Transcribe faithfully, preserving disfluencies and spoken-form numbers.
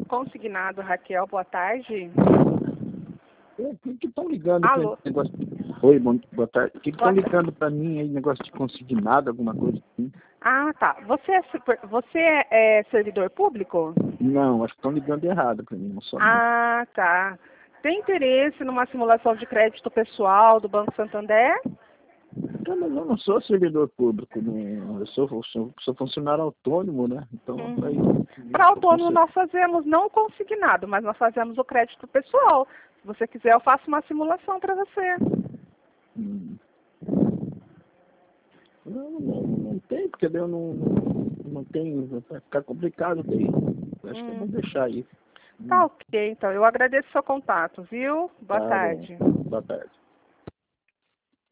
consignado, Raquel, boa tarde. O que que estão ligando Alô? para negócio de... Oi, bom, boa tarde. O que estão Boa ligando para mim aí, negócio de consignado, alguma coisa assim? Ah, tá. Você é, super... Você é, é servidor público? Não, acho que estão ligando errado para mim, não sou não. Ah, tá. Tem interesse numa simulação de crédito pessoal do Banco Santander? Então, mas eu não sou servidor público, não. Eu sou, sou, sou funcionário autônomo, né? Então, para Uhum. isso... Para eu autônomo consigo. nós fazemos não o consignado, mas nós fazemos o crédito pessoal. Se você quiser, eu faço uma simulação para você. Hum. Não, não, não tem, porque daí eu não, não, não tenho, vai ficar complicado daí. Acho que eu Hum. vou deixar aí. Tá Hum. ok, então. Eu agradeço o seu contato, viu? Boa Tá bom. tarde. Boa tarde.